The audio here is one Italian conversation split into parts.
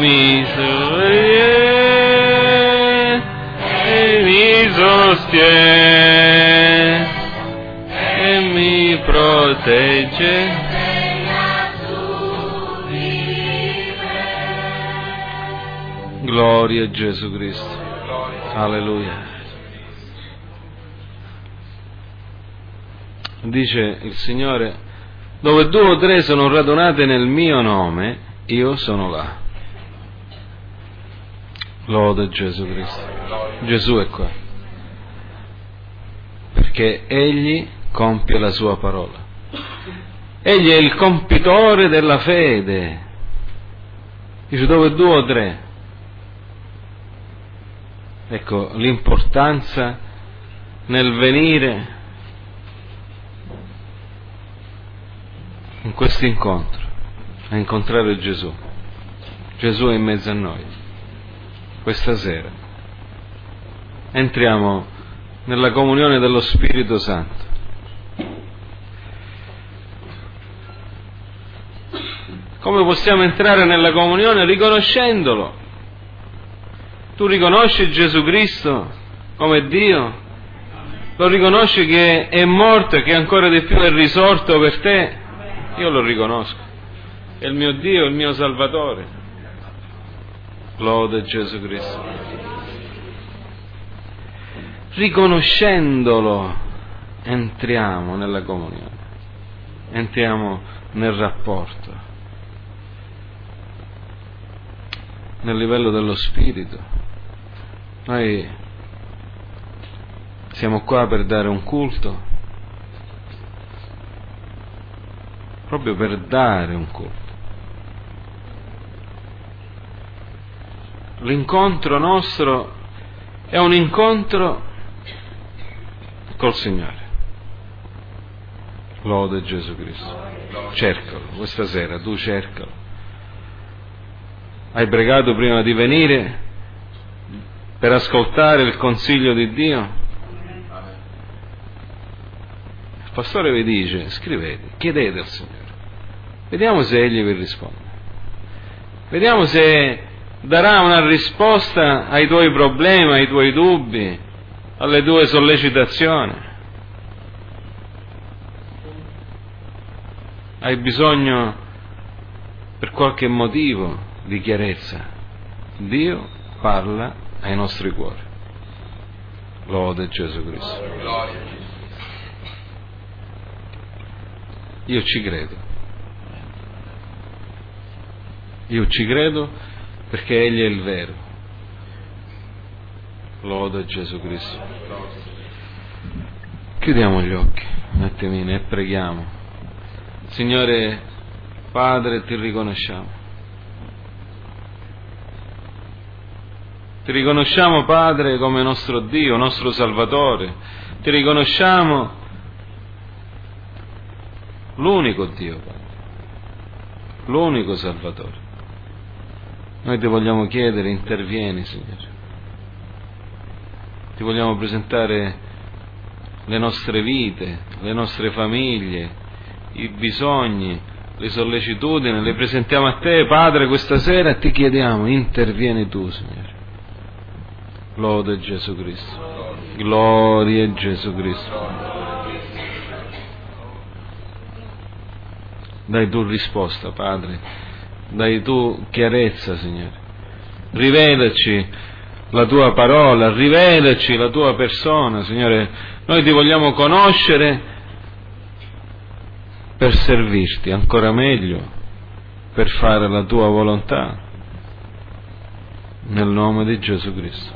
mi sorregge e mi sostiene e mi protegge. Gloria a Gesù Cristo. Alleluia. Dice il Signore: dove 2 o 3 sono radunate nel mio nome, io sono là. Lode Gesù Cristo. Gesù è qua. Perché Egli compie la sua parola. Egli è il compitore della fede. Dice dove 2 o 3. Ecco l'importanza nel venire in questo incontro, a incontrare Gesù. Gesù è in mezzo a noi. Questa sera entriamo nella comunione dello Spirito Santo. Come possiamo entrare nella comunione? Riconoscendolo. Tu riconosci Gesù Cristo come Dio? Lo riconosci che è morto e che ancora di più è risorto per te? Io lo riconosco. È il mio Dio, il mio Salvatore. Lode Gesù Cristo. Riconoscendolo entriamo nella comunione. Entriamo nel rapporto. Nel livello dello Spirito. Noi siamo qua per dare un culto, proprio per dare un culto. L'incontro nostro è un incontro col Signore. Lode Gesù Cristo. Cercalo, questa sera tu cercalo. Hai pregato prima di venire per ascoltare il consiglio di Dio? Il pastore vi dice: scrivete, chiedete al Signore. Vediamo se Egli vi risponde. Vediamo se darà una risposta ai tuoi problemi, ai tuoi dubbi, alle tue sollecitazioni. Hai bisogno per qualche motivo di chiarezza. Dio parla ai nostri cuori. Lode Gesù Cristo. Io ci credo. Io ci credo perché Egli è il vero. Lode Gesù Cristo. Chiudiamo gli occhi un attimino e preghiamo. Signore Padre, ti riconosciamo. Ti riconosciamo, Padre, come nostro Dio, nostro Salvatore. Ti riconosciamo l'unico Dio, Padre, l'unico Salvatore. Noi ti vogliamo chiedere, intervieni, Signore. Ti vogliamo presentare le nostre vite, le nostre famiglie, i bisogni, le sollecitudini, le presentiamo a te, Padre, questa sera e ti chiediamo, intervieni tu, Signore. Lode Gesù Cristo. Gloria a Gesù Cristo. Dai tu risposta, Padre. Dai tu chiarezza, Signore. Rivelaci la tua parola, rivelaci la tua persona, Signore. Noi ti vogliamo conoscere per servirti ancora meglio, per fare la tua volontà. Nel nome di Gesù Cristo.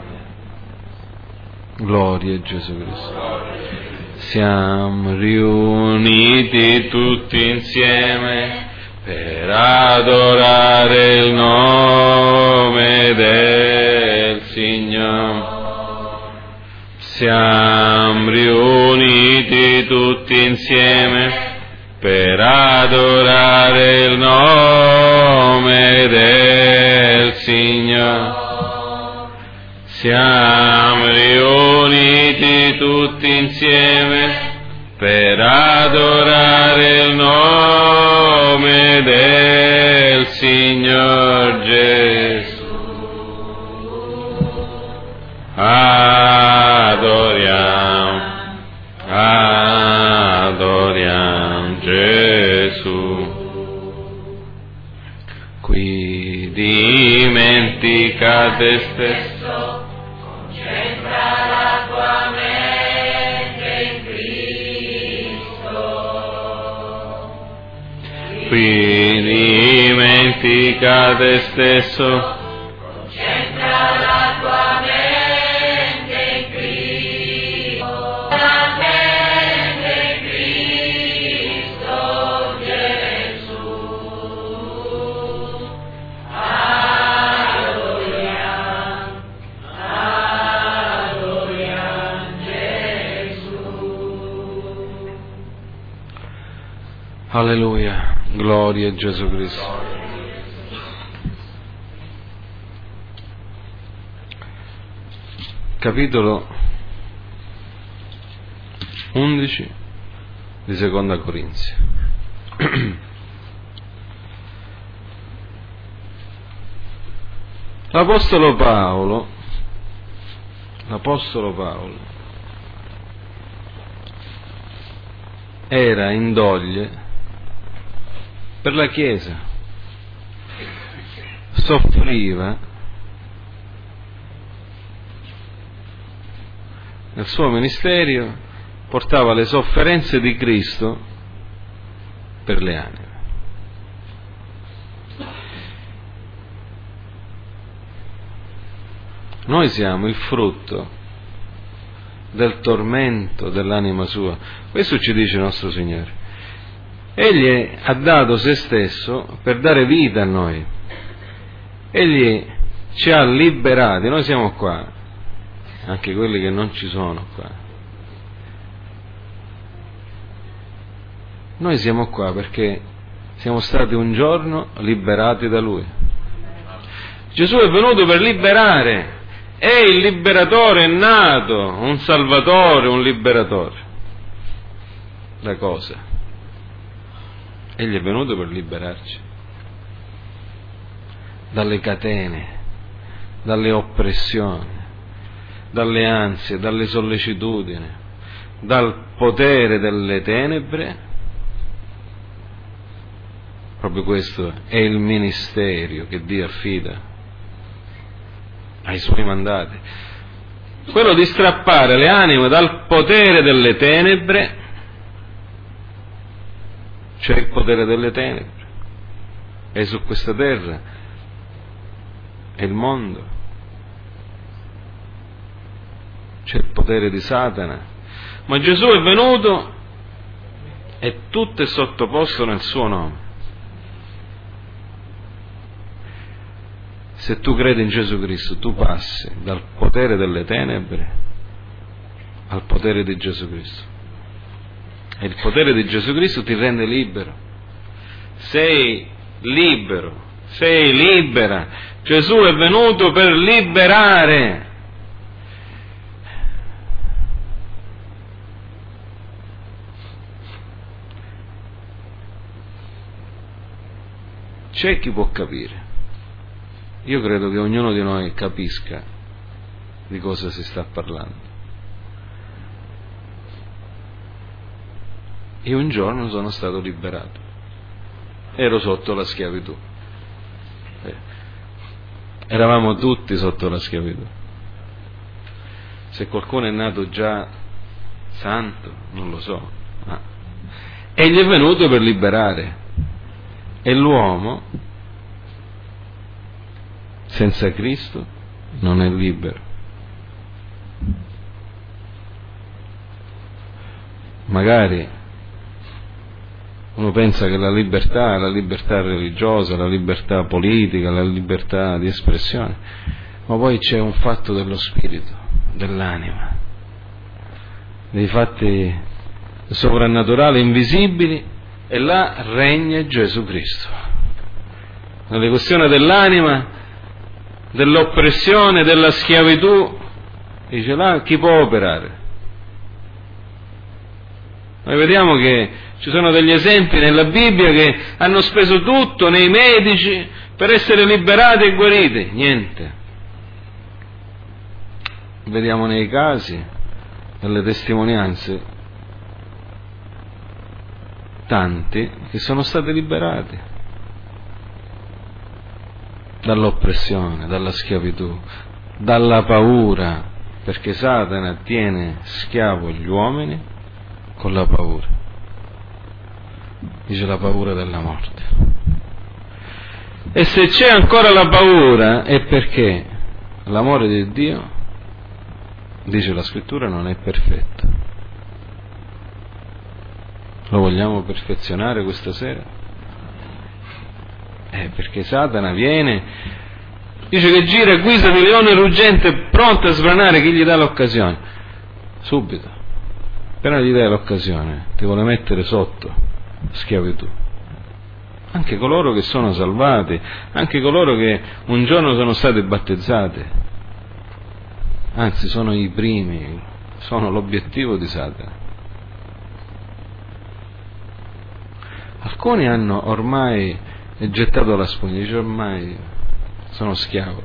Gloria a Gesù Cristo. Siamo riuniti tutti insieme per adorare il nome del Signore. Siamo riuniti tutti insieme per adorare il nome del Signore. Siamo riuniti tutti insieme per adorare il nome del del Signor Gesù. Adoriam, adoriam Gesù. Qui dimentica te stesso, concentra la tua mente in Cristo. Qui dimentica te stesso, concentra la tua mente in Cristo. La mente in Cristo Gesù. Alleluia, gloria a Gesù Cristo. Capitolo 11 di Seconda Corinzi. L'Apostolo Paolo era in doglie per la Chiesa, soffriva nel suo ministero, portava le sofferenze di Cristo per le anime. Noi siamo il frutto del tormento dell'anima sua. Questo ci dice il nostro Signore. Egli ha dato se stesso per dare vita a noi. Egli ci ha liberati. Noi siamo qua, anche quelli che non ci sono qua. Noi siamo qua perché siamo stati un giorno liberati da Lui. Gesù è venuto per liberare. È il liberatore, è nato, un salvatore, un liberatore. Da cosa? Egli è venuto per liberarci dalle catene, dalle oppressioni, dalle ansie, dalle sollecitudini, dal potere delle tenebre. Proprio questo è il ministero che Dio affida ai suoi mandati, quello di strappare le anime dal potere delle tenebre. C'è il potere delle tenebre, è su questa terra, è il mondo, c'è il potere di Satana, ma Gesù è venuto e tutto è sottoposto nel suo nome. Se tu credi in Gesù Cristo, tu passi dal potere delle tenebre al potere di Gesù Cristo. E il potere di Gesù Cristo ti rende libero. Sei libero, sei libera. Gesù è venuto per liberare. C'è chi può capire. Io credo che ognuno di noi capisca di cosa si sta parlando. Io un giorno sono stato liberato, ero sotto la schiavitù, eravamo tutti sotto la schiavitù. Se qualcuno è nato già santo, non lo so, ma egli è venuto per liberare, e l'uomo senza Cristo non è libero. Magari uno pensa che la libertà è la libertà religiosa, la libertà politica, la libertà di espressione, ma poi c'è un fatto dello spirito, dell'anima, dei fatti sovrannaturali, invisibili, e là regna Gesù Cristo. Nelle questioni dell'anima, dell'oppressione, della schiavitù, dice là chi può operare? Noi vediamo che ci sono degli esempi nella Bibbia che hanno speso tutto nei medici per essere liberati e guariti. Niente. Vediamo nei casi, nelle testimonianze, tanti che sono stati liberati dall'oppressione, dalla schiavitù, dalla paura, perché Satana tiene schiavo gli uomini con la paura. Dice la paura della morte. E se c'è ancora la paura è perché l'amore di Dio, dice la Scrittura, non è perfetto. Lo vogliamo perfezionare questa sera? Perché Satana viene, dice che gira a guisa di leone ruggente, pronto a sbranare chi gli dà l'occasione. Subito. Appena gli dai l'occasione, ti vuole mettere sotto schiavitù. Anche coloro che sono salvati, anche coloro che un giorno sono stati battezzati, anzi sono i primi, sono l'obiettivo di Satana. Alcuni hanno ormai gettato la spugna, dice ormai sono schiavo,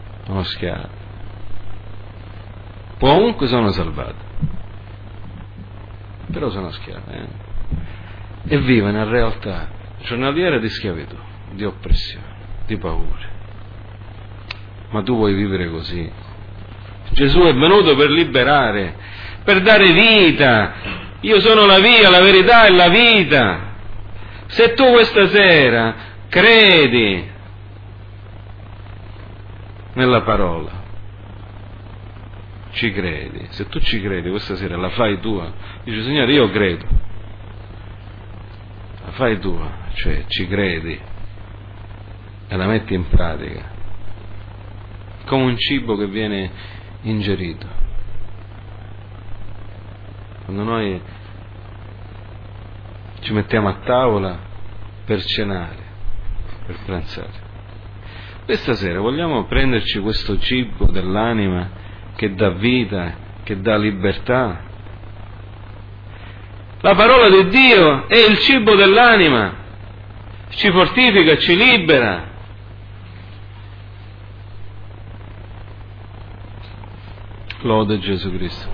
comunque sono salvato, però sono schiavo, e vive una realtà giornaliera di schiavitù, di oppressione, di paure. Ma tu vuoi vivere così? Gesù è venuto per liberare, per dare vita. Io sono la via, la verità e la vita. Se tu questa sera credi nella parola, ci credi, se tu ci credi questa sera la fai tua, dici Signore io credo, la fai tua, cioè ci credi e la metti in pratica come un cibo che viene ingerito. Quando noi ci mettiamo a tavola per cenare, per pranzare, questa sera vogliamo prenderci questo cibo dell'anima che dà vita, che dà libertà. La parola di Dio è il cibo dell'anima, ci fortifica, ci libera. Lode Gesù Cristo.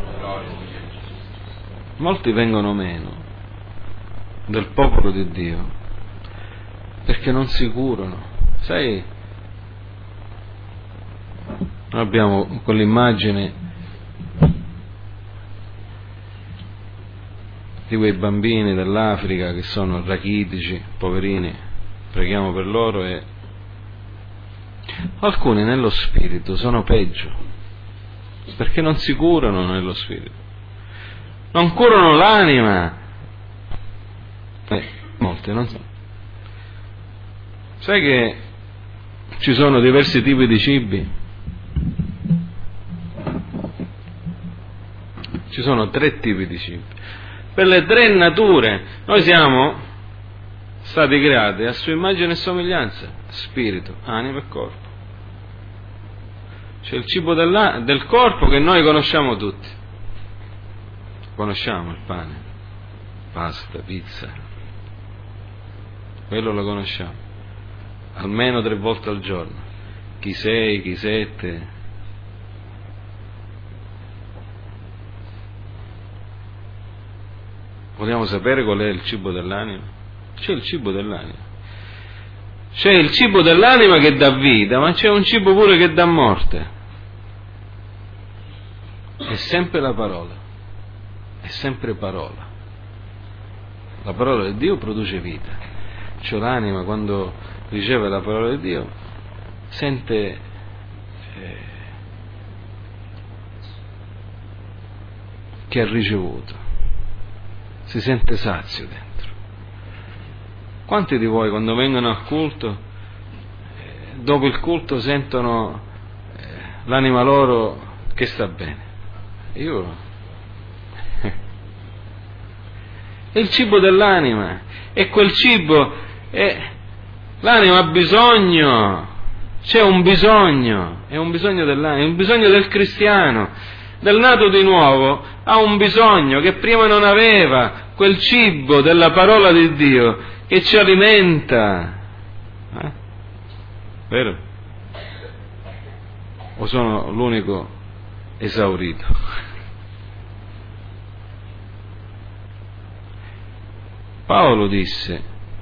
Molti vengono meno del popolo di Dio perché non si curano. Sai, noi abbiamo quell'immagine di quei bambini dell'Africa che sono rachitici, poverini, preghiamo per loro, e alcuni nello spirito sono peggio, perché non si curano nello spirito, non curano l'anima. Molti non so. Sai che ci sono diversi tipi di cibi? Ci sono 3 tipi di cibi. Per le 3 nature noi siamo stati creati a sua immagine e somiglianza, spirito, anima e corpo. C'è il cibo del corpo che noi conosciamo tutti. Conosciamo il pane, pasta, pizza. Quello lo conosciamo. Almeno 3 volte al giorno. Chi 6, chi 7. Vogliamo sapere qual è il cibo dell'anima? C'è il cibo dell'anima. C'è il cibo dell'anima che dà vita, ma c'è un cibo pure che dà morte. È sempre la parola. È sempre parola. La parola di Dio produce vita. Cioè l'anima, quando riceve la parola di Dio, sente che ha ricevuto, si sente sazio dentro. Quanti di voi quando vengono al culto, dopo il culto sentono l'anima loro che sta bene? Io è il cibo dell'anima, e quel cibo l'anima ha bisogno, c'è un bisogno, è un bisogno dell'anima, è un bisogno del cristiano, del nato di nuovo, ha un bisogno che prima non aveva. quel cibo della parola di Dio che ci alimenta. Vero? O sono l'unico esaurito? Paolo disse: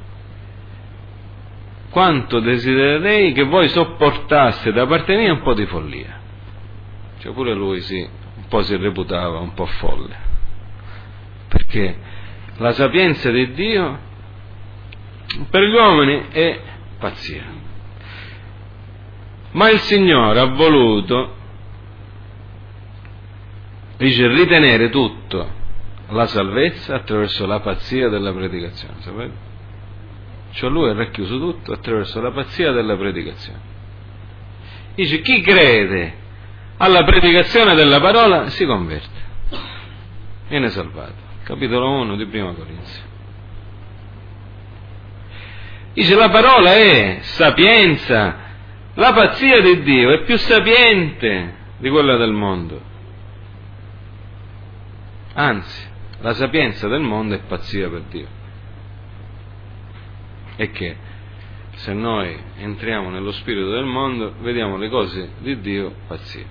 quanto desidererei che voi sopportaste da parte mia un po' di follia. Cioè pure lui un po' si reputava un po' folle, perché la sapienza di Dio per gli uomini è pazzia. Ma il Signore ha voluto, dice, ritenere tutto la salvezza attraverso la pazzia della predicazione, sapete? Cioè lui ha racchiuso tutto attraverso la pazzia della predicazione. Dice, chi crede alla predicazione della parola si converte, viene salvato. Capitolo 1 di Prima Corinzi. Dice, la parola è sapienza. La pazzia di Dio è più sapiente di quella del mondo. Anzi, la sapienza del mondo è pazzia per Dio. E che se noi entriamo nello spirito del mondo, vediamo le cose di Dio pazzia.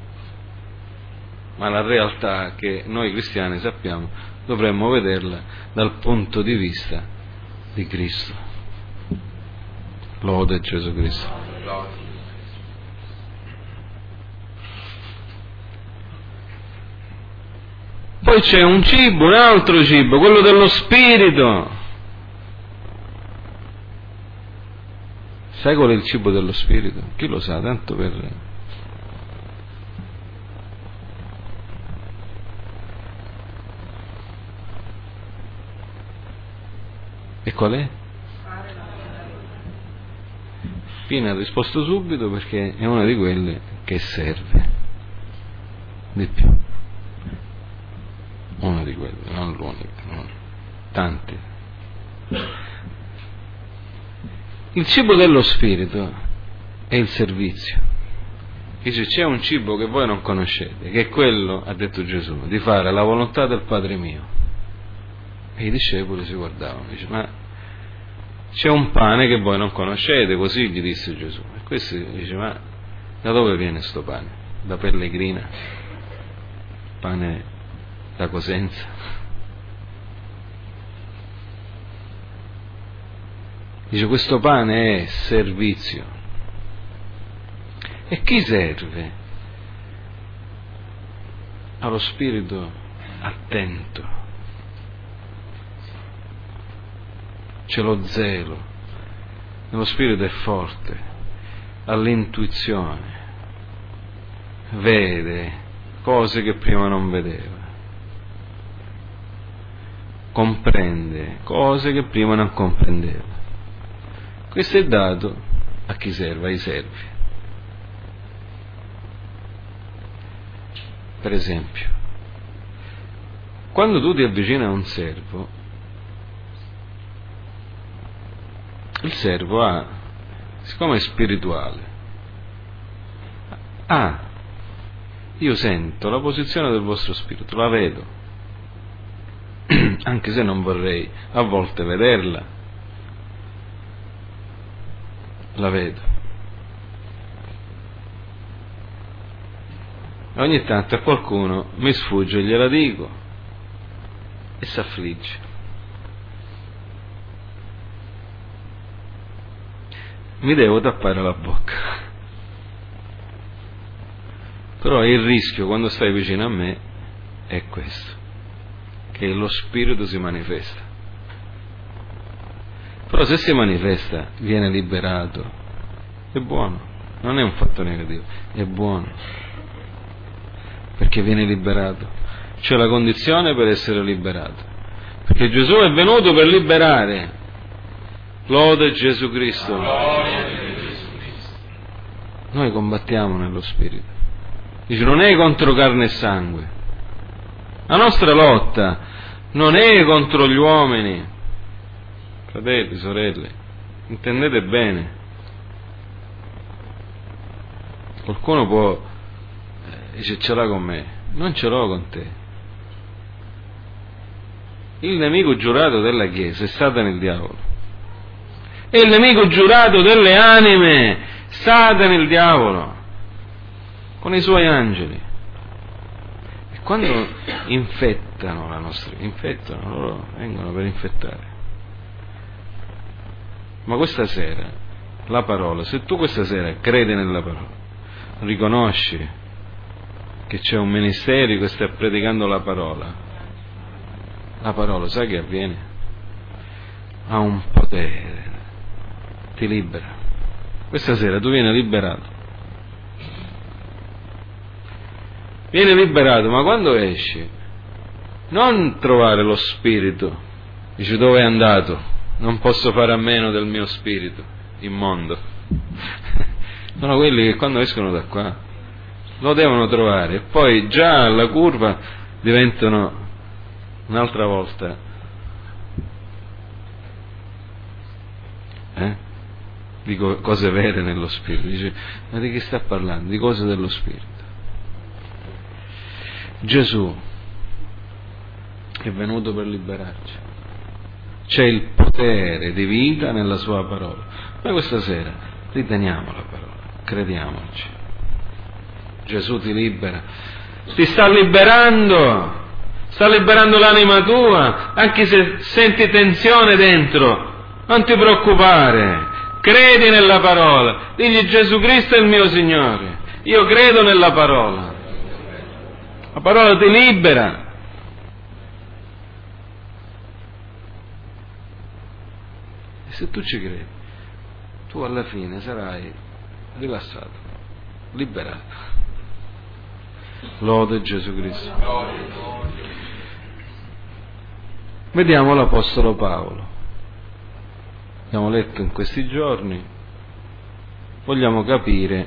Ma la realtà che noi cristiani sappiamo, dovremmo vederla dal punto di vista di Cristo. Lode Gesù Cristo. Poi c'è un cibo, un altro cibo, quello dello spirito. Sai qual è il cibo dello spirito? Chi lo sa? Tanto per... E qual è? Pina ha risposto subito, perché è una di quelle che serve di più. Una di quelle, non l'unica, no. Tanti. Il cibo dello spirito è il servizio. Dice, c'è un cibo che voi non conoscete, che è quello, ha detto Gesù, di fare la volontà del Padre mio. E i discepoli si guardavano, dice, ma c'è un pane che voi non conoscete, così gli disse Gesù. E questo dice, ma da dove viene sto pane? Da Pellegrina? Pane da Cosenza? Dice, questo pane è servizio. E chi serve? Allo spirito attento. C'è lo zelo, nello spirito è forte, ha l'intuizione, vede cose che prima non vedeva, comprende cose che prima non comprendeva. Questo è dato a chi serve, ai servi. Per esempio, quando tu ti avvicini a un servo, il servo siccome è spirituale, io sento la posizione del vostro spirito, la vedo, anche se non vorrei a volte vederla, la vedo. Ogni tanto a qualcuno mi sfugge, gliela dico e si affligge. Mi devo tappare la bocca. Però il rischio quando stai vicino a me è questo, che lo spirito si manifesta. Però se si manifesta, viene liberato, è buono, non è un fatto negativo, è buono, perché viene liberato. C'è la condizione per essere liberato, perché Gesù è venuto per liberare. Lode Gesù Cristo. Noi combattiamo nello spirito. Dice, non è contro carne e sangue. La nostra lotta non è contro gli uomini. Fratelli, sorelle, intendete bene. Qualcuno può dice, ce l'ha con me. Non ce l'ho con te. Il nemico giurato della Chiesa è Satana il diavolo. È il nemico giurato delle anime, Satana il diavolo, con i suoi angeli. E quando infettano la nostra, loro vengono per infettare. Ma questa sera, la parola, se tu questa sera credi nella parola, riconosci che c'è un ministero che sta predicando la parola, sai che avviene? Ha un potere, ti libera. Questa sera tu vieni liberato, ma quando esci non trovare lo spirito, dici dove è andato, non posso fare a meno del mio spirito immondo. Sono quelli che quando escono da qua lo devono trovare e poi già alla curva diventano un'altra volta di cose vere nello spirito. Dice, ma di che sta parlando? Di cose dello spirito. Gesù è venuto per liberarci, c'è il potere di vita nella sua parola. Noi questa sera riteniamo la parola, crediamoci. Gesù ti libera, ti sta liberando l'anima tua, anche se senti tensione dentro, non ti preoccupare, credi nella parola, digli Gesù Cristo è il mio Signore, io credo nella parola, la parola ti libera. E se tu ci credi, tu alla fine sarai rilassato, liberato. Lode Gesù Cristo. Vediamo l'Apostolo Paolo. Abbiamo letto in questi giorni, vogliamo capire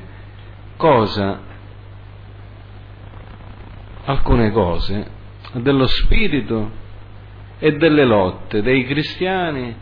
alcune cose dello spirito e delle lotte dei cristiani,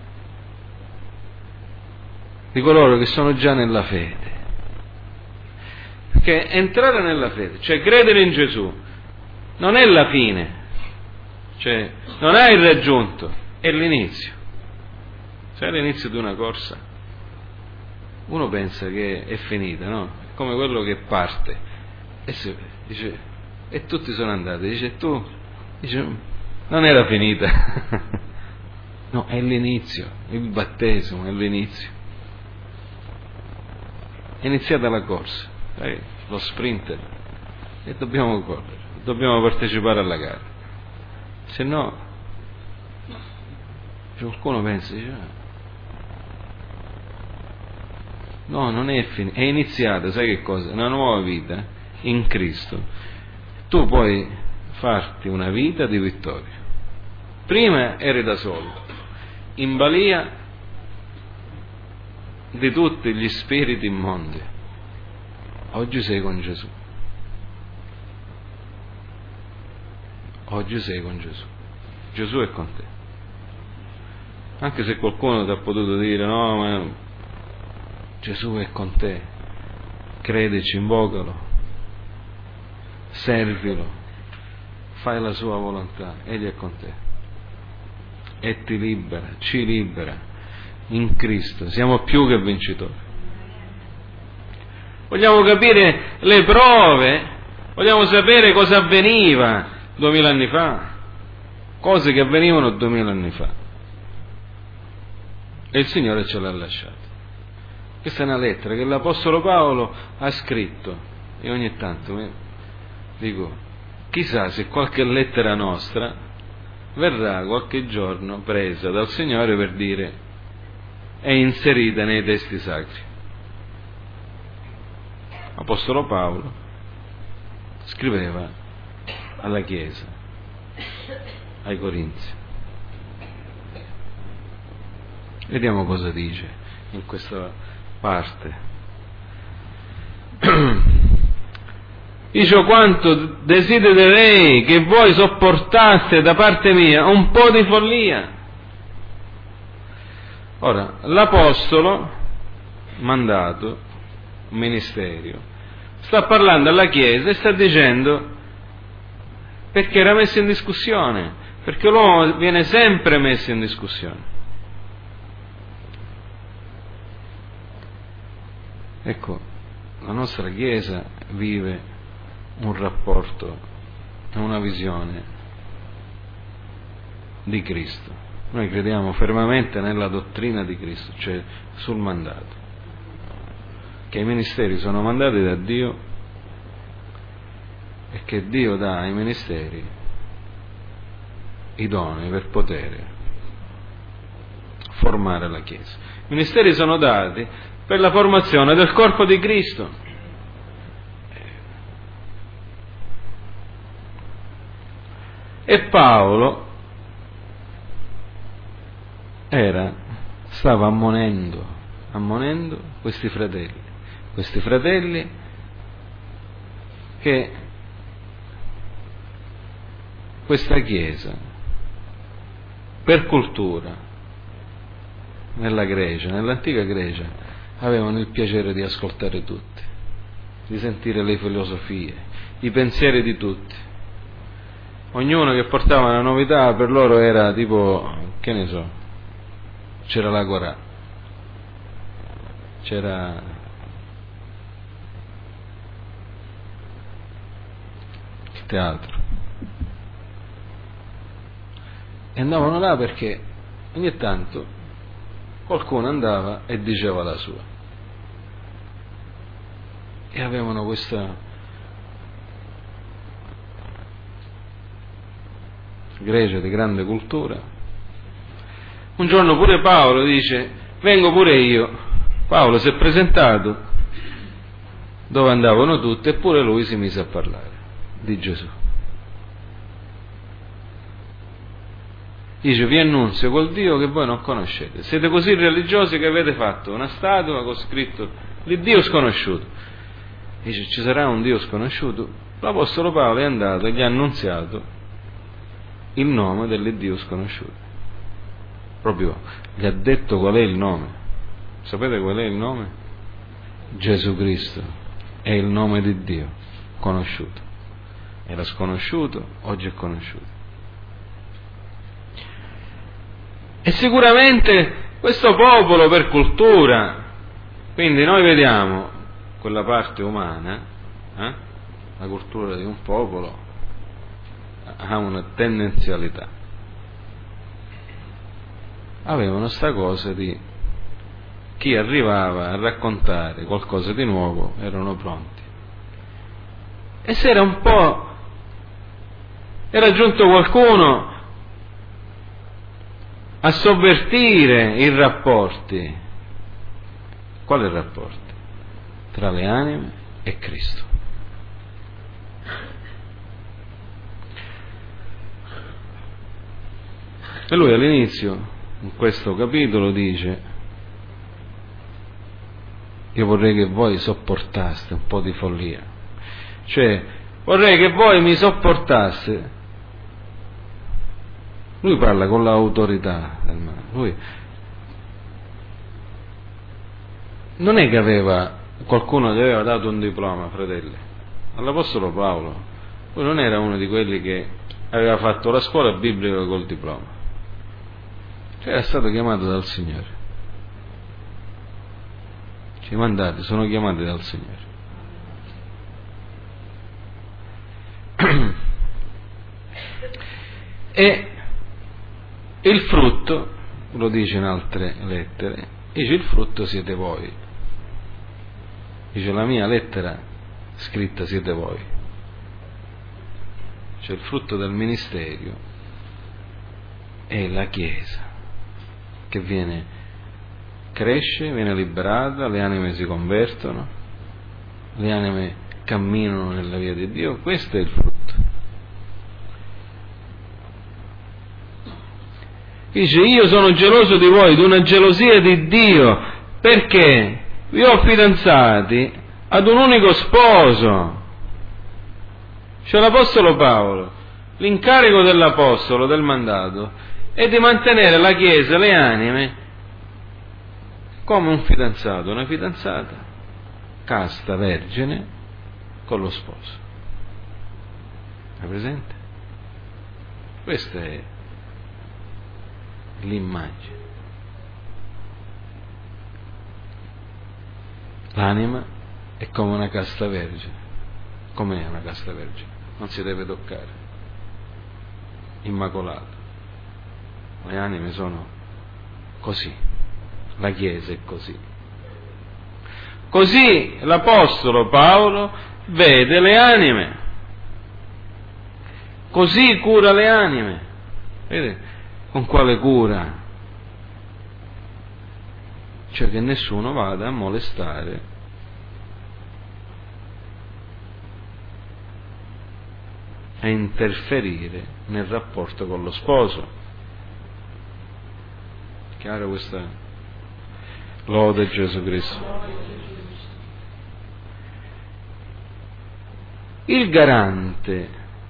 di coloro che sono già nella fede. Perché entrare nella fede, cioè credere in Gesù, non è la fine, cioè non è il raggiunto, è l'inizio. Se è l'inizio di una corsa, uno pensa che è finita, no? È come quello che parte e dice, e tutti sono andati, dice non era finita. No, è l'inizio, il battesimo è l'inizio. È iniziata la corsa, lo sprinter, e dobbiamo correre, dobbiamo partecipare alla gara. Se no, qualcuno pensa, no, non è finita, è iniziata, sai che cosa? Una nuova vita in Cristo. Tu puoi farti una vita di vittoria. Prima eri da solo, in balia di tutti gli spiriti immondi. Oggi sei con Gesù. Oggi sei con Gesù. Gesù è con te. Anche se qualcuno ti ha potuto dire no, ma Gesù è con te. Credici, invocalo, servilo, fai la sua volontà, Egli è con te. E ti libera, ci libera in Cristo. Siamo più che vincitori. Vogliamo capire le prove, vogliamo sapere cosa avveniva 2000 anni fa, cose che avvenivano 2000 anni fa. E il Signore ce l'ha lasciato. Questa è una lettera che l'Apostolo Paolo ha scritto e ogni tanto dico, chissà se qualche lettera nostra verrà qualche giorno presa dal Signore per dire è inserita nei testi sacri. Apostolo Paolo scriveva alla Chiesa, ai Corinzi. Vediamo cosa dice in questa parte. Dice: quanto desidererei che voi sopportaste da parte mia un po' di follia. Ora, l'Apostolo mandato, ministero, sta parlando alla Chiesa e sta dicendo perché era messo in discussione, perché l'uomo viene sempre messo in discussione. Ecco, la nostra Chiesa vive un rapporto e una visione di Cristo. Noi crediamo fermamente nella dottrina di Cristo, cioè sul mandato, che i ministeri sono mandati da Dio e che Dio dà ai ministeri i doni per poter formare la Chiesa. I ministeri sono dati per la formazione del corpo di Cristo. E Paolo stava ammonendo questi fratelli che questa Chiesa, per cultura, nella Grecia, nell'antica Grecia, avevano il piacere di ascoltare tutti, di sentire le filosofie, i pensieri di tutti. Ognuno che portava una novità per loro era tipo, che ne so, c'era l'agorà, c'era il teatro, e andavano là perché ogni tanto qualcuno andava e diceva la sua, e avevano questa Grecia di grande cultura. Un giorno pure Paolo dice: vengo pure io. Paolo si è presentato dove andavano tutti, eppure lui si mise a parlare di Gesù. Dice: vi annunzio col Dio che voi non conoscete. Siete così religiosi che avete fatto una statua con scritto l'Iddio sconosciuto. Dice: ci sarà un Dio sconosciuto? L'Apostolo Paolo è andato e gli ha annunziato il nome dell'Iddio sconosciuto. Proprio gli ha detto qual è il nome. Sapete qual è il nome? Gesù Cristo è il nome di Dio conosciuto. Era sconosciuto, oggi è conosciuto. E sicuramente questo popolo, per cultura, quindi noi vediamo quella parte umana, la cultura di un popolo ha una tendenzialità. Avevano sta cosa di chi arrivava a raccontare qualcosa di nuovo erano pronti. E se era un po', era giunto qualcuno a sovvertire i rapporti. Quali rapporti? Tra le anime e Cristo. E lui all'inizio, in questo capitolo, dice: io vorrei che voi sopportaste un po' di follia, cioè vorrei che voi mi sopportaste. Lui parla con l'autorità del male. Lui non è che qualcuno gli aveva dato un diploma, fratelli. All'Apostolo Paolo, lui non era uno di quelli che aveva fatto la scuola biblica col diploma. Cioè era stato chiamato dal Signore. I mandati sono chiamati dal Signore. E il frutto, lo dice in altre lettere, dice: il frutto siete voi. Dice: la mia lettera scritta siete voi. Cioè il frutto del ministero è la Chiesa, che cresce, viene liberata, le anime si convertono, le anime camminano nella via di Dio. Questo è il frutto. Dice: io sono geloso di voi, di una gelosia di Dio, perché vi ho fidanzati ad un unico sposo. Cioè l'Apostolo Paolo, l'incarico dell'Apostolo, del mandato, è di mantenere la Chiesa, le anime, come un fidanzato, una fidanzata, casta, vergine, con lo sposo. È presente? Questa è l'immagine. L'anima è come una casta vergine. Com'è una casta vergine? Non si deve toccare, immacolata. Le anime sono così, la Chiesa è così. Così l'Apostolo Paolo vede le anime, così cura le anime. Vedete con quale cura? Cioè che nessuno vada a molestare a interferire nel rapporto con lo sposo. Chiaro questa? Lode Gesù Cristo. Il garante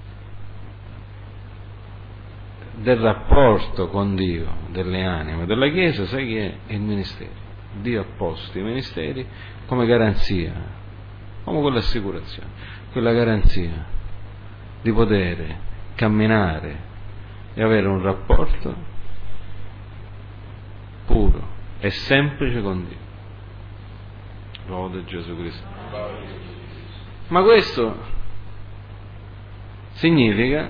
del rapporto con Dio, delle anime, della Chiesa, sai chi è? È il ministero. Dio ha posto i ministeri come garanzia, come quell'assicurazione, quella garanzia di poter camminare e avere un rapporto puro e semplice con Dio. Lode Gesù Cristo. Ma questo significa,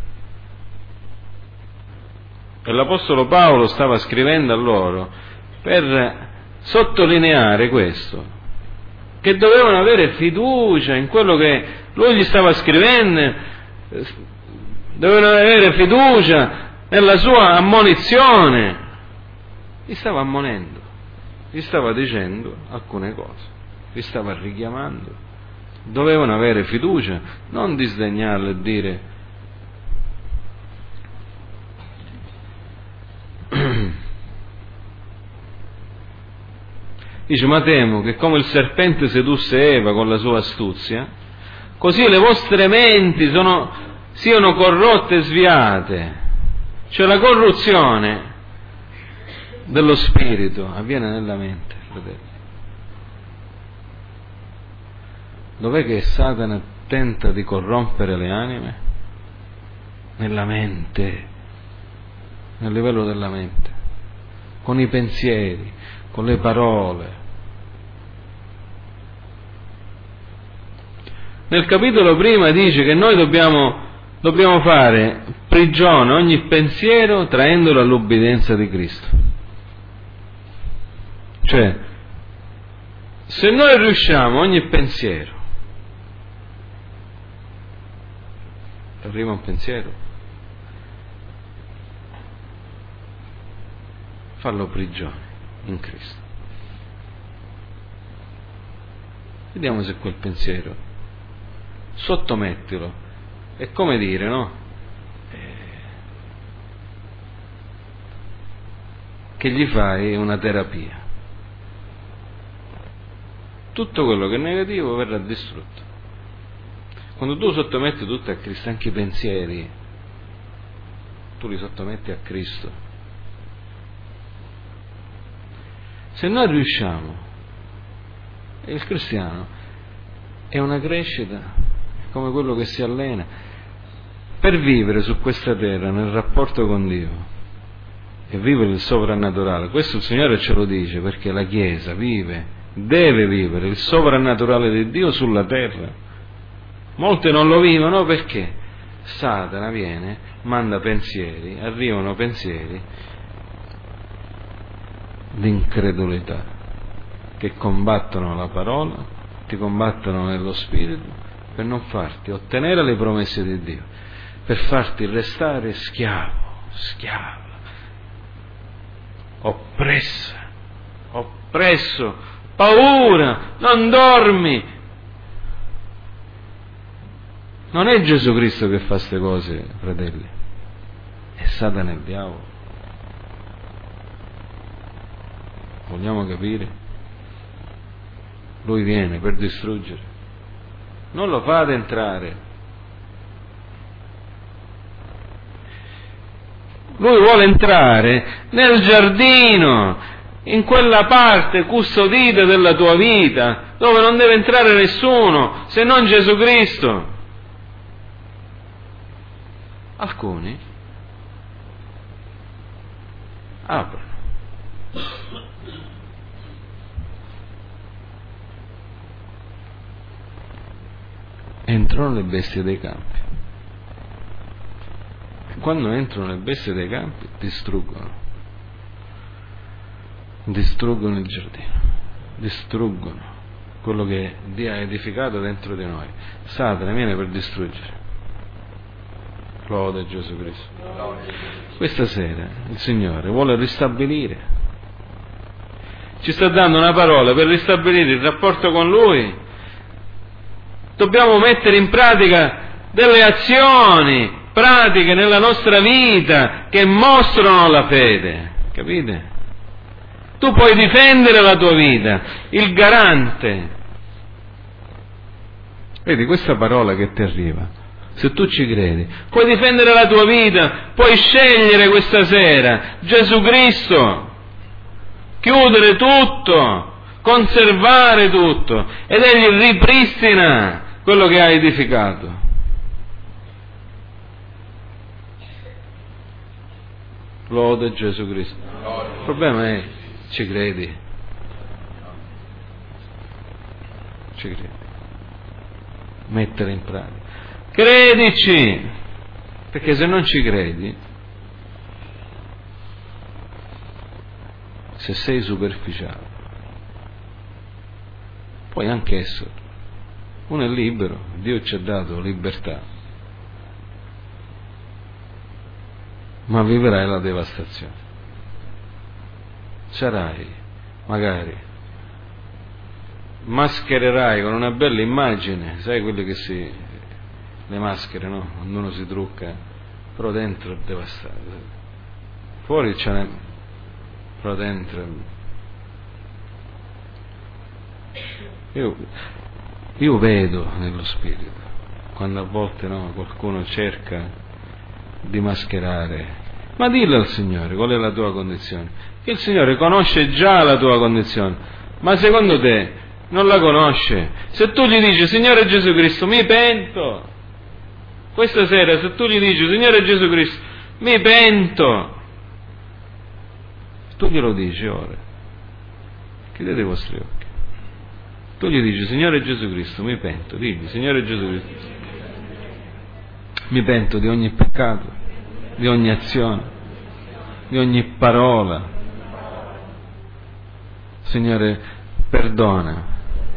e l'Apostolo Paolo stava scrivendo a loro per sottolineare questo, che dovevano avere fiducia in quello che lui gli stava scrivendo, dovevano avere fiducia nella sua ammonizione. Gli stava ammonendo, gli stava dicendo alcune cose, gli stava richiamando. Dovevano avere fiducia, non disdegnarlo e dire dice: ma temo che come il serpente sedusse Eva con la sua astuzia, così le vostre menti siano corrotte e sviate. Cioè la corruzione dello spirito avviene nella mente, fratelli. Dov'è che Satana tenta di corrompere le anime? Nella mente, nel livello della mente, con i pensieri, con le parole. Nel capitolo prima dice che noi dobbiamo fare prigione ogni pensiero traendolo all'obbedienza di Cristo. Cioè, se noi riusciamo ogni pensiero, arriva un pensiero, fallo prigione in Cristo. Vediamo se quel pensiero, sottomettilo, è come dire, no? Che gli fai una terapia. Tutto quello che è negativo verrà distrutto. Quando tu sottometti tutto a Cristo, anche i pensieri, tu li sottometti a Cristo. Se noi riusciamo, il cristiano è una crescita, è come quello che si allena per vivere su questa terra nel rapporto con Dio e vivere il sovrannaturale. Questo il Signore ce lo dice, perché la Chiesa deve vivere il sovrannaturale di Dio sulla terra. Molti non lo vivono perché Satana viene, manda pensieri, arrivano pensieri di incredulità che combattono la parola, ti combattono nello spirito per non farti ottenere le promesse di Dio, per farti restare schiavo, oppresso, paura, non dormi. Non è Gesù Cristo che fa queste cose, fratelli, è Satana e il diavolo. Vogliamo capire? Lui viene per distruggere, non lo fate entrare. Lui vuole entrare nel giardino, in quella parte custodita della tua vita, dove non deve entrare nessuno se non Gesù Cristo. Alcuni aprono. Entrano le bestie dei campi. Quando entrano le bestie dei campi, distruggono il giardino, distruggono quello che Dio ha edificato dentro di noi. Satana viene per distruggere. Lode Gesù Cristo. Questa sera il Signore vuole ristabilire, ci sta dando una parola per ristabilire il rapporto con Lui. Dobbiamo mettere in pratica delle azioni pratiche nella nostra vita che mostrano la fede, capite? Tu puoi difendere la tua vita, il garante. Vedi questa parola che ti arriva, se tu ci credi, puoi difendere la tua vita, puoi scegliere questa sera Gesù Cristo, chiudere tutto, conservare tutto, ed Egli ripristina quello che hai edificato. Lode Gesù Cristo. Il problema è, ci credi? Ci credi? Mettere in pratica. Credici! Perché se non ci credi, se sei superficiale, puoi anche essere. Uno è libero, Dio ci ha dato libertà, ma vivrai la devastazione. Sarai, magari, maschererai con una bella immagine, sai quelle che le maschere, no? Quando uno si trucca, però dentro è devastato. Fuori c'è una, però dentro. Io vedo nello spirito, quando a volte qualcuno cerca di mascherare, ma dillo al Signore qual è la tua condizione, che il Signore conosce già la tua condizione, ma secondo te non la conosce. Se tu gli dici Signore Gesù Cristo mi pento, questa sera se tu gli dici Signore Gesù Cristo mi pento, tu glielo dici ora, chiudete i vostri occhi. Tu gli dici Signore Gesù Cristo mi pento, digli Signore Gesù Cristo mi pento di ogni peccato, di ogni azione, di ogni parola. Signore, perdona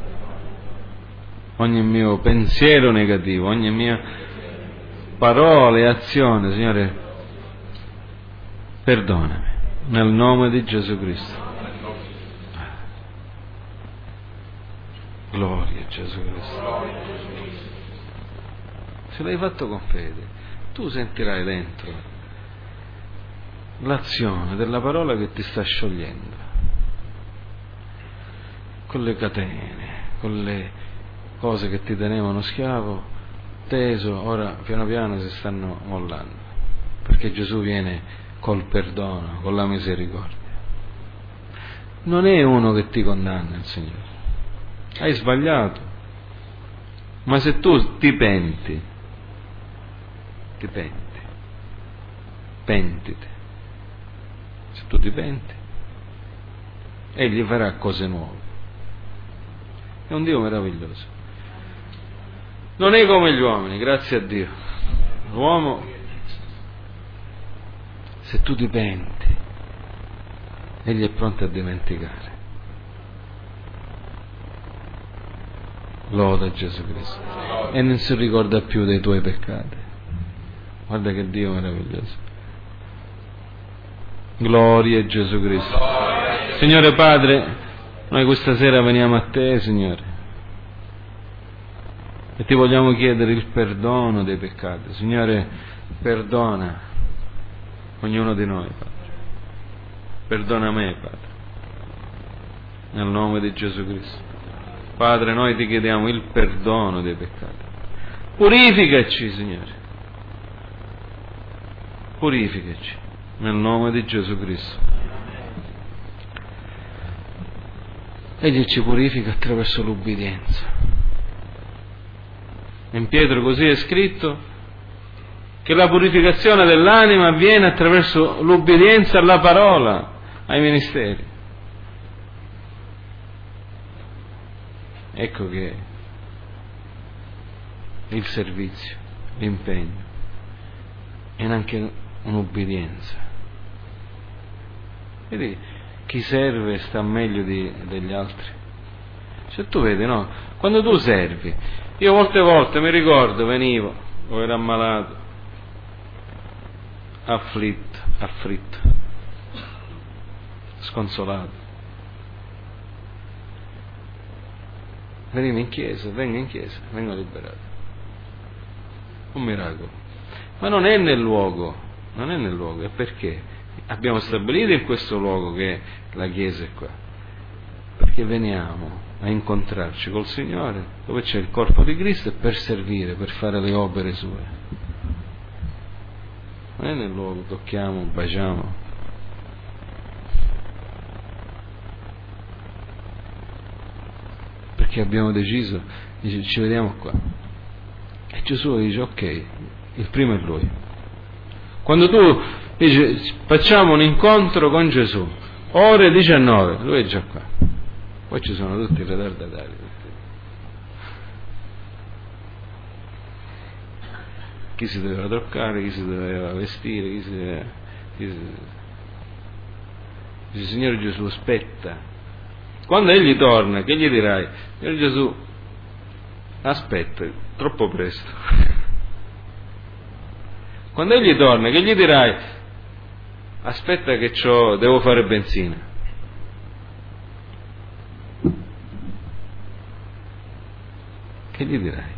ogni mio pensiero negativo, ogni mia parola e azione. Signore, perdonami nel nome di Gesù Cristo. Gloria a Gesù Cristo. Se l'hai fatto con fede, tu sentirai dentro l'azione della parola che ti sta sciogliendo. Quelle catene, quelle cose che ti tenevano schiavo, teso, ora piano piano si stanno mollando, perché Gesù viene col perdono, con la misericordia. Non è uno che ti condanna il Signore. Hai sbagliato, ma se tu ti pentite, se tu ti penti, Egli farà cose nuove. È un Dio meraviglioso, non è come gli uomini, grazie a Dio. L'uomo, se tu ti penti, Egli è pronto a dimenticare. Loda Gesù Cristo. E non si ricorda più dei tuoi peccati. Guarda che Dio meraviglioso. Gloria a Gesù Cristo. Signore Padre, noi questa sera veniamo a Te, Signore, e Ti vogliamo chiedere il perdono dei peccati. Signore, perdona ognuno di noi, Padre. Perdona me, Padre, nel nome di Gesù Cristo. Padre, noi Ti chiediamo il perdono dei peccati. Purificaci, Signore. Purificaci nel nome di Gesù Cristo. Egli ci purifica attraverso l'ubbidienza. In Pietro così è scritto che la purificazione dell'anima avviene attraverso l'obbedienza alla parola, ai ministeri. Ecco che il servizio, l'impegno, è anche un'obbedienza. Vedi, chi serve sta meglio degli altri. Se tu vedi, no? Quando tu servi, io molte volte mi ricordo, venivo, o ero ammalato, afflitto, sconsolato. Venivo in chiesa, vengo liberato. Un miracolo. Ma non è nel luogo, è perché abbiamo stabilito in questo luogo che la chiesa è qua. Perché veniamo a incontrarci col Signore, dove c'è il corpo di Cristo, per servire, per fare le opere sue. Non è nel luogo, tocchiamo, baciamo. Perché abbiamo deciso, dice, ci vediamo qua. E Gesù dice, ok, il primo è Lui. Quando tu dici, facciamo un incontro con Gesù, ore 19, Lui è già qua. Poi ci sono tutti i retardatari. Chi si doveva truccare, chi si doveva vestire, dice, Signore Gesù, aspetta. Quando Egli torna, che gli dirai? Signore Gesù, aspetta, troppo presto. Quando Egli torna, che gli dirai? Aspetta che devo fare benzina. Che gli dirai?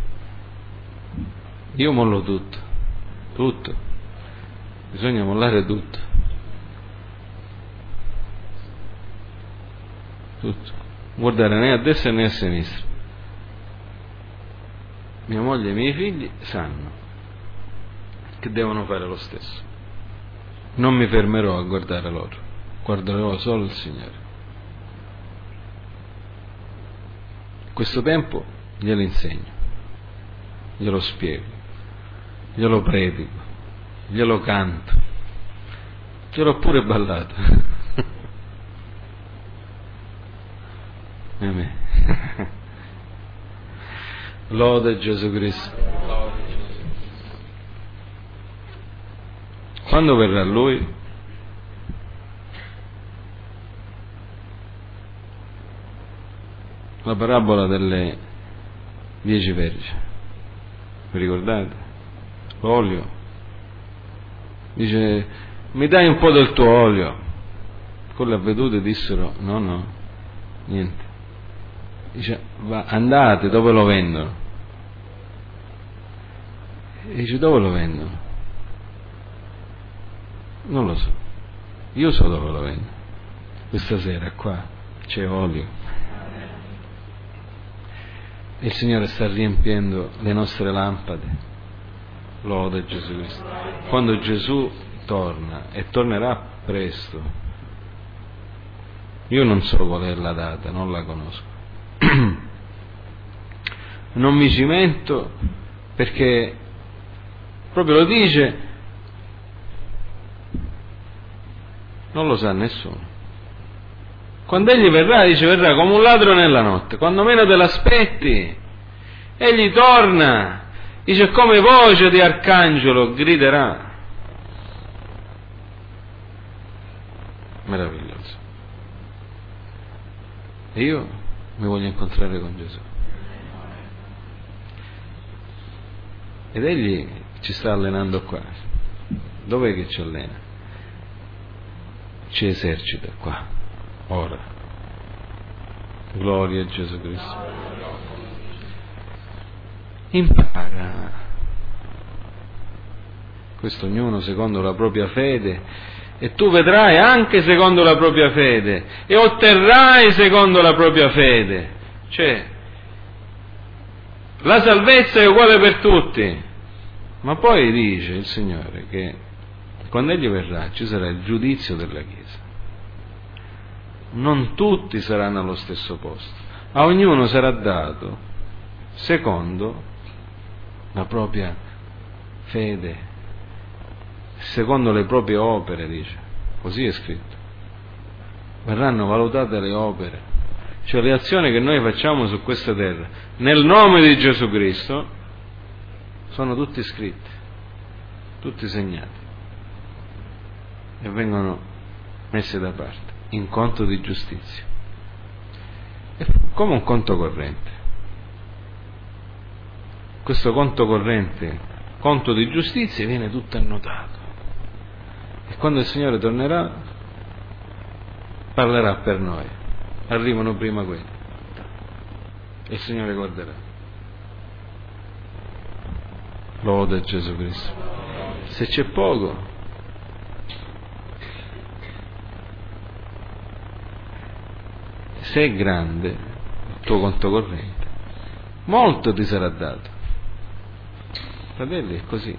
Io mollo tutto. Bisogna mollare tutto. Guardare né a destra né a sinistra. Mia moglie e i miei figli sanno che devono fare lo stesso. Non mi fermerò a guardare loro, guarderò solo il Signore. Questo tempo glielo insegno, glielo spiego, glielo predico, glielo canto, gliel'ho pure ballato. Amen. Lode Gesù Cristo. Quando verrà Lui, la parabola delle 10 vergini, vi ricordate? L'olio, dice, mi dai un po' del tuo olio? Quelle avvedute dissero, no, niente. Dice, andate, dove lo vendono? E dice, dove lo vendono? Non lo so, io so dove lo vendono. Questa sera qua c'è olio. E il Signore sta riempiendo le nostre lampade. Lode Gesù Cristo. Quando Gesù torna, e tornerà presto, io non so qual è la data, non la conosco. Non mi cimento, perché proprio lo dice, non lo sa nessuno. Quando Egli verrà, dice, verrà come un ladro nella notte, quando meno te l'aspetti. Egli torna, dice, come voce di arcangelo griderà. Meraviglioso. E io mi voglio incontrare con Gesù. Ed Egli ci sta allenando qua. Dov'è che ci allena? Ci esercita qua, ora. Gloria a Gesù Cristo. Impara. Questo ognuno secondo la propria fede. E tu vedrai anche secondo la propria fede e otterrai secondo la propria fede. Cioè, la salvezza è uguale per tutti. Ma poi dice il Signore che quando Egli verrà ci sarà il giudizio della Chiesa. Non tutti saranno allo stesso posto. A ognuno sarà dato secondo la propria fede, secondo le proprie opere, dice, così è scritto. Verranno valutate le opere, cioè le azioni che noi facciamo su questa terra nel nome di Gesù Cristo sono tutti scritti, tutti segnati e vengono messi da parte in conto di giustizia, è come un conto corrente. Questo conto corrente, conto di giustizia, viene tutto annotato e quando il Signore tornerà parlerà per noi. Arrivano prima quelli e il Signore guarderà. Lode Gesù Cristo. Se c'è poco, se è grande il tuo conto corrente, molto ti sarà dato. Fratelli, è così.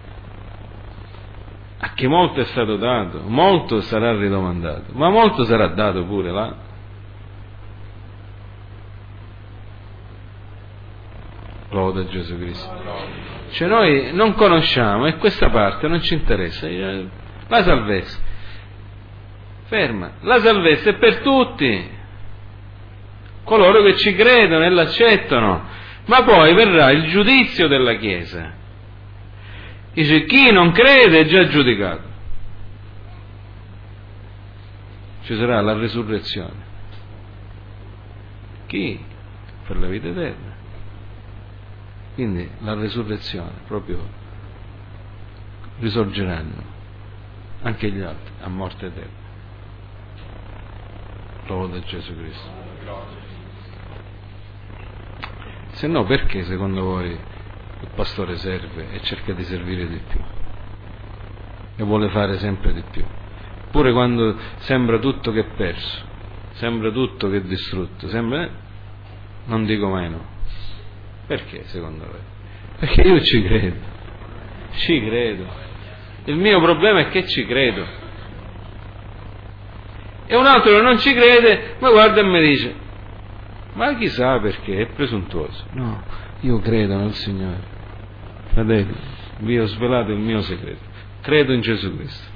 A chi molto è stato dato, molto sarà ridomandato, ma molto sarà dato pure là. Lode Gesù Cristo. Cioè noi non conosciamo e questa parte non ci interessa. La salvezza, ferma, la salvezza è per tutti, coloro che ci credono e l'accettano, ma poi verrà il giudizio della Chiesa. Dice, chi non crede è già giudicato. Ci sarà la resurrezione. Chi? Per la vita eterna. Quindi la resurrezione, proprio risorgeranno anche gli altri a morte eterna. Lode Gesù Cristo. Se no, perché secondo voi il pastore serve e cerca di servire di più e vuole fare sempre di più, pure quando sembra tutto che è perso, sembra tutto che è distrutto, sembra non dico mai no. Perché secondo me? Perché io ci credo, il mio problema è che ci credo e un altro non ci crede, ma guarda e mi dice, ma chissà perché, è presuntuoso. No, io credo nel Signore. Fratelli, vi ho svelato il mio segreto. Credo in Gesù Cristo.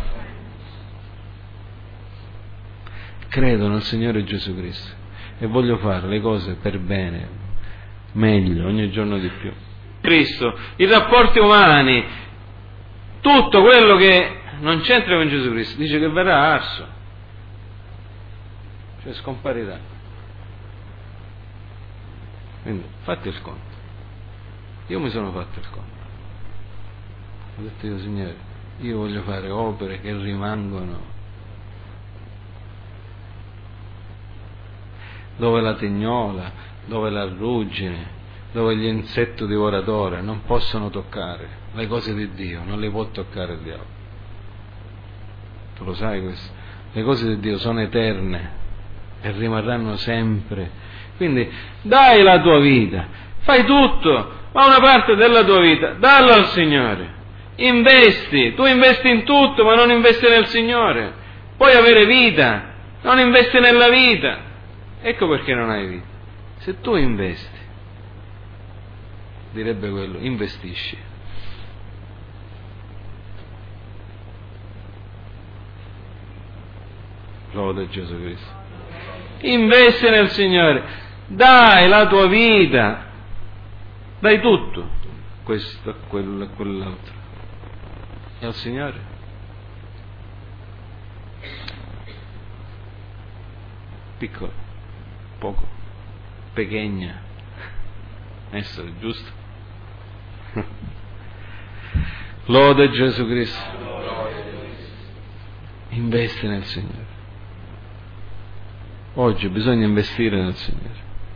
Credo nel Signore Gesù Cristo e voglio fare le cose per bene, meglio, ogni giorno di più. Cristo, i rapporti umani, tutto quello che non c'entra con Gesù Cristo, dice che verrà arso, cioè scomparirà. Quindi fate il conto. Io mi sono fatto il conto. Ho detto io, Signore, io voglio fare opere che rimangono dove la tignola, dove la ruggine, dove gli insetti divoratori non possono toccare le cose di Dio, non le può toccare il diavolo. Tu lo sai questo? Le cose di Dio sono eterne e rimarranno sempre. Quindi dai la tua vita, fai tutto, ma una parte della tua vita dalla al Signore. Investi, tu investi in tutto, ma non investi nel Signore. Puoi avere vita, non investi nella vita. Ecco perché non hai vita. Se tu investi, direbbe quello, investisci. Lode Gesù Cristo. Investi nel Signore, dai la tua vita, dai tutto, questo, quello e quell'altro. E al Signore? Piccolo, poco, pechegna, essere giusto. Lode Gesù Cristo. Investi nel Signore. Oggi bisogna investire nel Signore.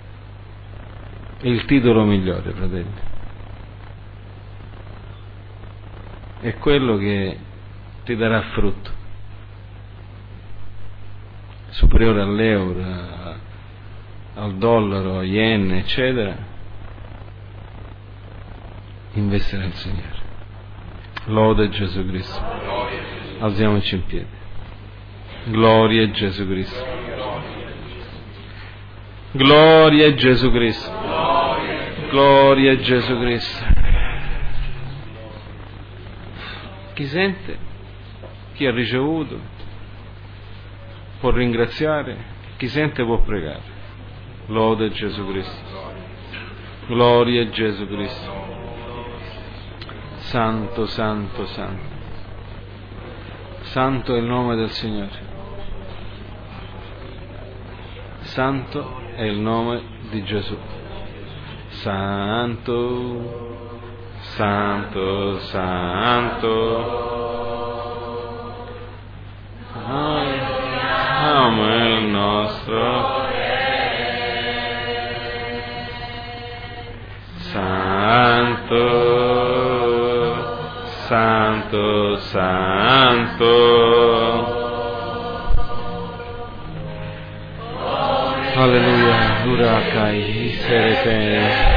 È il titolo migliore, fratelli. È quello che ti darà frutto. Superiore all'euro, al dollaro, agli yen, eccetera. Investi nel Signore. Lode Gesù Cristo. Alziamoci in piedi. Gloria a Gesù Cristo. Gloria a Gesù Cristo. Gloria a Gesù Cristo. Chi sente, chi ha ricevuto può ringraziare, chi sente può pregare. Lode Gesù Cristo. Gloria a Gesù Cristo. Santo, santo, santo. Santo è il nome del Signore. Santo è il nome di Gesù. Santo, santo, santo. Amo il nostro Santo, santo, santo. Alleluia, Urakai, Serete.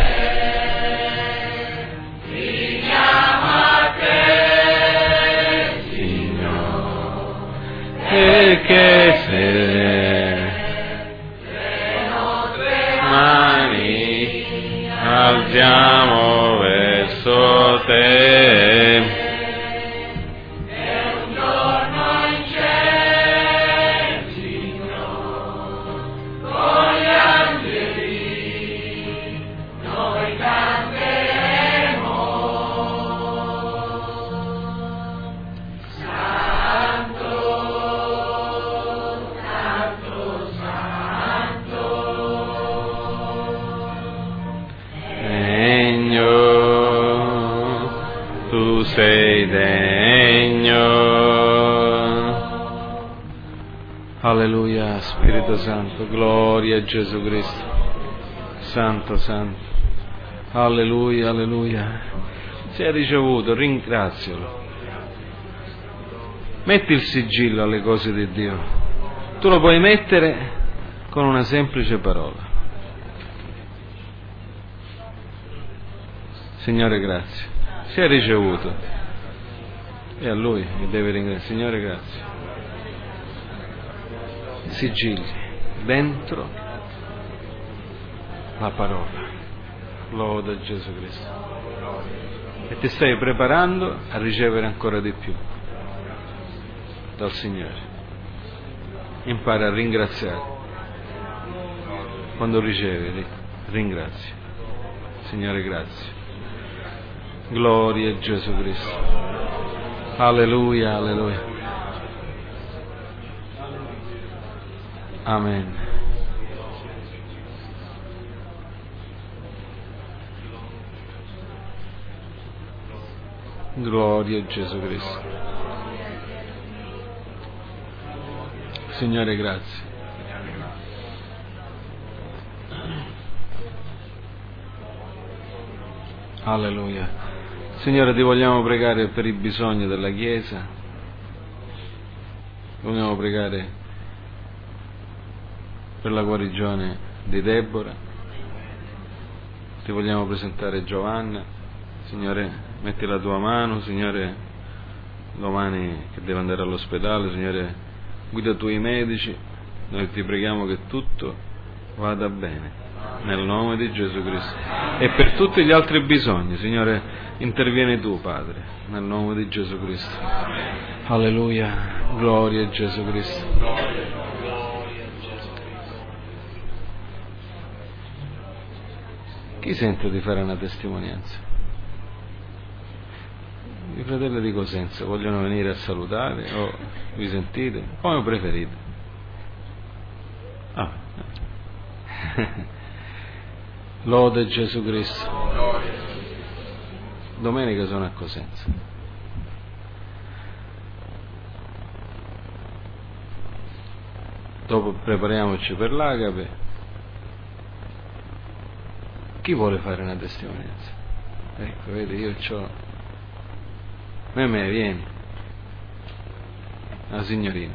Perché se le nostre mani alziamo verso te e un giorno in cielo, Signore, con gli angeli noi canteremo. Tu sei degno. Alleluia, Spirito Santo, gloria a Gesù Cristo. Santo, santo. Alleluia, alleluia. Se hai ricevuto, ringrazialo. Metti il sigillo alle cose di Dio. Tu lo puoi mettere con una semplice parola. Signore, grazie. Se hai ricevuto, è a Lui che deve ringraziare. Signore, grazie. Sigilli dentro la parola. Loda Gesù Cristo. E ti stai preparando a ricevere ancora di più dal Signore. Impara a ringraziare. Quando ricevi, ringrazia. Signore, grazie. Gloria a Gesù Cristo. Alleluia, alleluia. Amen. Gloria a Gesù Cristo. Signore, grazie. Alleluia. Signore, ti vogliamo pregare per i bisogni della Chiesa, vogliamo pregare per la guarigione di Deborah, ti vogliamo presentare Giovanna. Signore, metti la tua mano, Signore, domani che deve andare all'ospedale, Signore, guida tu i medici, noi ti preghiamo che tutto vada bene, nel nome di Gesù Cristo. E per tutti gli altri bisogni, Signore, intervieni tu, Padre, nel nome di Gesù Cristo. Alleluia, gloria a Gesù Cristo. Chi sente di fare una testimonianza? I fratelli di Cosenza vogliono venire a salutare o vi sentite? Come preferite? Lode Gesù Cristo. Domenica sono a Cosenza. Dopo prepariamoci per l'Agape. Chi vuole fare una testimonianza? Ecco, vedi, io c'ho. Me, vieni. La signorina.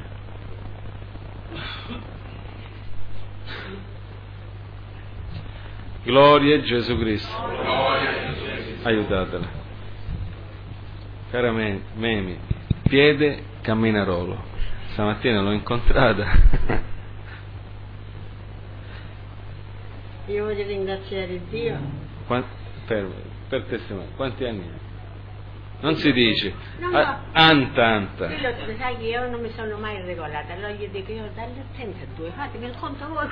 Gloria a Gesù Cristo. Aiutatela. Cara Memi, piede camminarolo. Stamattina l'ho incontrata. Io voglio ringraziare Dio. Per testimone, quanti anni hai? Non si dice. Anta. Sai che io non mi sono mai regolata, allora gli dico io dalle 32, fatemi il conto voi.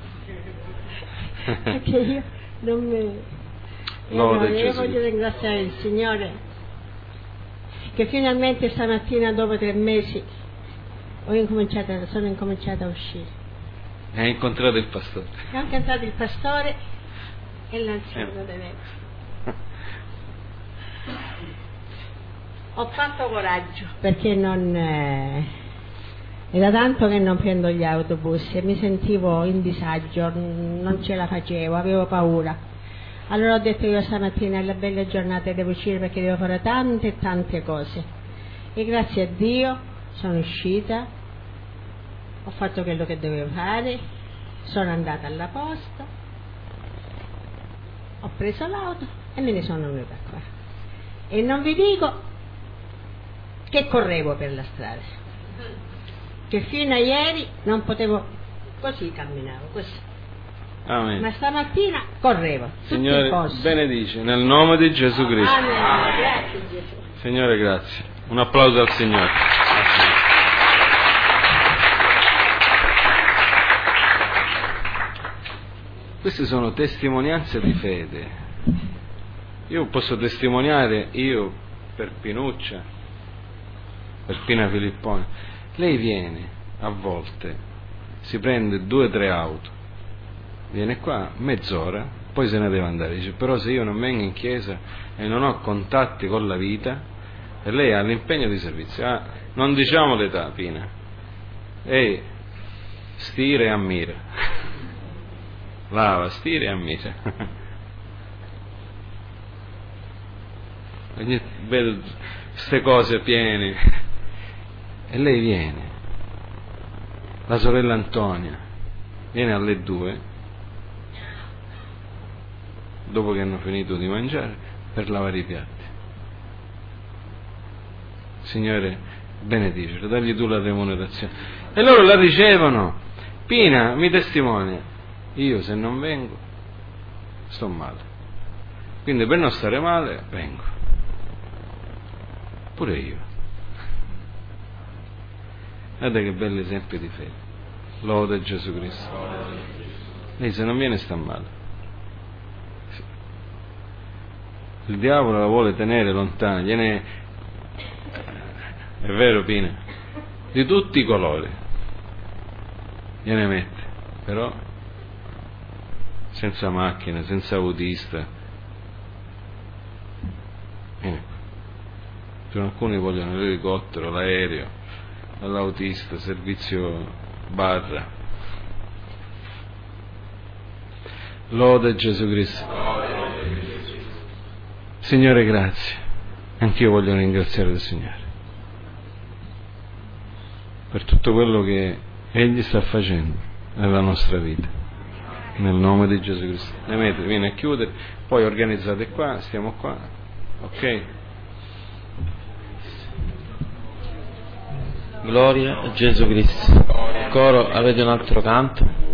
Perché io non mi... Io voglio ringraziare il Signore che finalmente stamattina dopo 3 mesi sono incominciata a uscire. Hai incontrato il pastore. Ho incontrato il pastore e l'anziano Denezio. Ho fatto coraggio perché era tanto che non prendo gli autobus e mi sentivo in disagio, non ce la facevo, avevo paura. Allora ho detto io stamattina è la bella giornata, devo uscire perché devo fare tante cose. E grazie a Dio sono uscita, ho fatto quello che dovevo fare, sono andata alla posta, ho preso l'auto e me ne sono venuta qua. E non vi dico che correvo per la strada, che fino a ieri non potevo, così camminavo, così. Amen. Ma stamattina correvo. Signore benedice nel nome di Gesù Cristo. Amen. Grazie Gesù. Signore, grazie. Un applauso al Signore. Queste sono testimonianze di fede. Io posso testimoniare, io per Pinuccia, per Pina Filippone. Lei viene a volte, si prende 2 o 3 auto, viene qua mezz'ora, poi se ne deve andare. Dice, però se io non vengo in chiesa e non ho contatti con la vita, e lei ha l'impegno di servizio, non diciamo l'età, Pina, e stira e ammira, lava, stira e ammira. Vedo queste cose piene, e lei viene, la sorella Antonia viene alle 2, dopo che hanno finito di mangiare, per lavare i piatti. Signore, benedicelo, dagli tu la remunerazione. E loro la ricevono. Pina mi testimonia, io se non vengo sto male, quindi per non stare male vengo, pure io. Guarda che belli esempi di fede. Lode Gesù Cristo. Lei se non viene sta male. Il diavolo la vuole tenere lontana, è vero Pina, di tutti i colori gliene mette, però senza macchina, senza autista. Alcuni vogliono l'elicottero, l'aereo, l'autista, servizio barra. Lode Gesù Cristo. Signore, grazie. Anch'io voglio ringraziare il Signore per tutto quello che Egli sta facendo nella nostra vita, nel nome di Gesù Cristo. Demetrio, vieni a chiudere, poi organizzate qua, stiamo qua, ok? Gloria a Gesù Cristo. Coro, avete un altro canto?